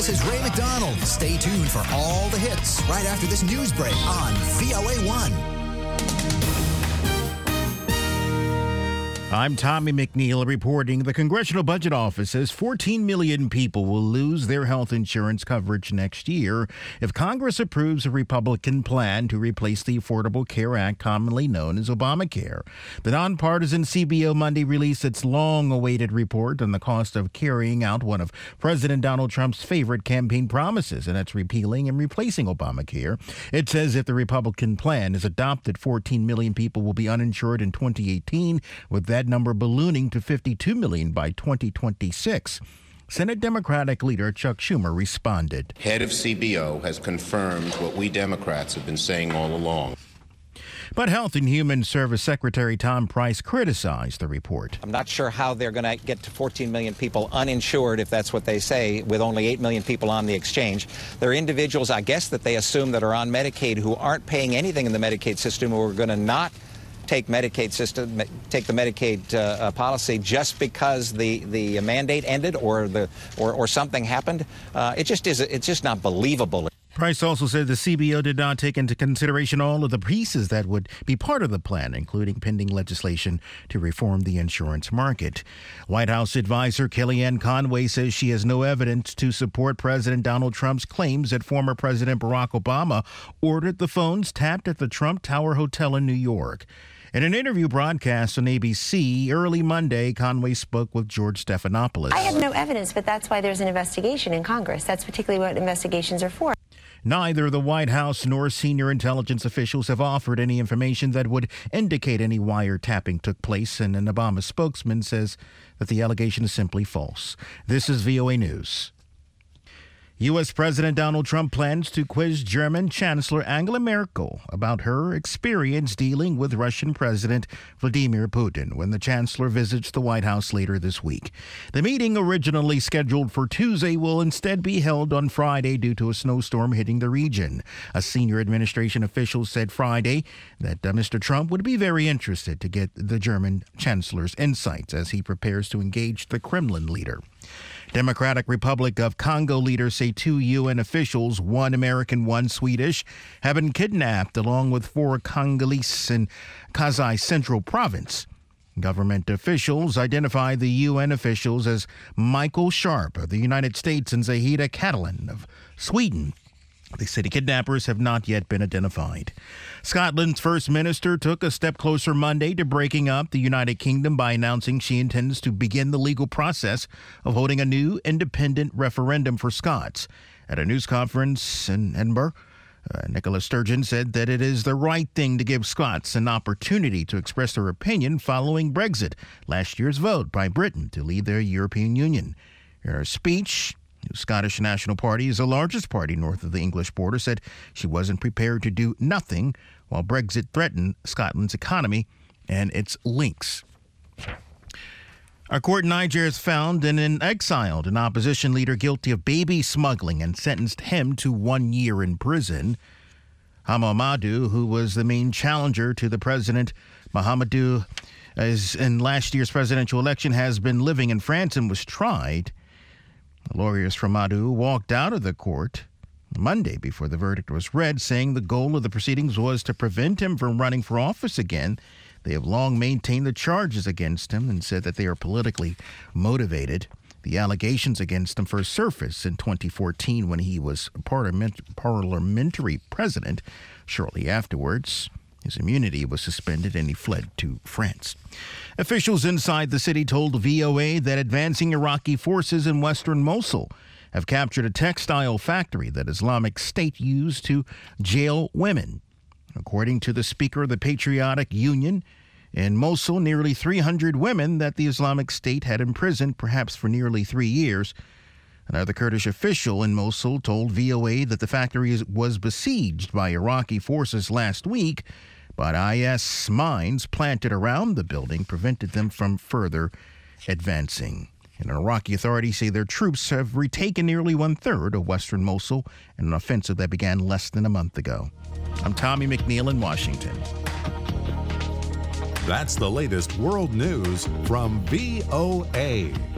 This is Ray McDonald. Stay tuned for all the hits right after this news break on VOA1. I'm Tommy McNeil reporting the Congressional Budget Office says 14 million people will lose their health insurance coverage next year if Congress approves a Republican plan to replace the Affordable Care Act, commonly known as Obamacare. The nonpartisan CBO Monday released its long-awaited report on the cost of carrying out one of President Donald Trump's favorite campaign promises, and that's repealing and replacing Obamacare. It says if the Republican plan is adopted, 14 million people will be uninsured in 2018, with that number ballooning to 52 million by 2026. Senate Democratic leader Chuck Schumer responded. Head of CBO has confirmed what we Democrats have been saying all along. But Health and Human Service Secretary Tom Price criticized the report. I'm not sure how they're going to get to 14 million people uninsured, if that's what they say, with only 8 million people on the exchange. There are individuals, I guess, that they assume that are on Medicaid who aren't paying anything in the Medicaid system, who are going to not take the Medicaid policy just because the mandate ended or something happened. It's just not believable. Price also said the CBO did not take into consideration all of the pieces that would be part of the plan, including pending legislation to reform the insurance market. White House advisor Kellyanne Conway says she has no evidence to support President Donald Trump's claims that former President Barack Obama ordered the phones tapped at the Trump Tower Hotel in New York. In an interview broadcast on ABC early Monday, Conway spoke with George Stephanopoulos. I have no evidence, but that's why there's an investigation in Congress. That's particularly what investigations are for. Neither the White House nor senior intelligence officials have offered any information that would indicate any wiretapping took place, and an Obama spokesman says that the allegation is simply false. This is VOA News. U.S. President Donald Trump plans to quiz German Chancellor Angela Merkel about her experience dealing with Russian President Vladimir Putin when the chancellor visits the White House later this week. The meeting, originally scheduled for Tuesday, will instead be held on Friday due to a snowstorm hitting the region. A senior administration official said Friday that Mr. Trump would be very interested to get the German chancellor's insights as he prepares to engage the Kremlin leader. Democratic Republic of Congo leaders say 2 UN officials, 1 American, 1 Swedish, have been kidnapped along with 4 Congolese in Kasai Central Province. Government officials identify the UN officials as Michael Sharp of the United States and Zahida Catalan of Sweden. The city kidnappers have not yet been identified. Scotland's First Minister took a step closer Monday to breaking up the United Kingdom by announcing she intends to begin the legal process of holding a new independent referendum for Scots. At a news conference in Edinburgh, Nicola Sturgeon said that it is the right thing to give Scots an opportunity to express their opinion following Brexit, last year's vote by Britain to leave the European Union. In her speech, the Scottish National Party is the largest party north of the English border, said she wasn't prepared to do nothing while Brexit threatened Scotland's economy and its links. A court in Niger has found and exiled an opposition leader guilty of baby smuggling and sentenced him to 1 year in prison. Hamamadu, who was the main challenger to the president, Mahamadou, as in last year's presidential election, has been living in France and was tried. Lawyers from Madu walked out of the court Monday before the verdict was read, saying the goal of the proceedings was to prevent him from running for office again. They have long maintained the charges against him and said that they are politically motivated. The allegations against him first surfaced in 2014 when he was parliamentary president. Shortly afterwards, his immunity was suspended and he fled to France. Officials inside the city told VOA that advancing Iraqi forces in western Mosul have captured a textile factory that Islamic State used to jail women. According to the Speaker of the Patriotic Union, in Mosul, nearly 300 women that the Islamic State had imprisoned, perhaps for nearly 3 years. Another Kurdish official in Mosul told VOA that the factory was besieged by Iraqi forces last week, but IS mines planted around the building prevented them from further advancing. And Iraqi authorities say their troops have retaken nearly 1/3 of western Mosul in an offensive that began less than a month ago. I'm Tommy McNeil in Washington. That's the latest world news from VOA.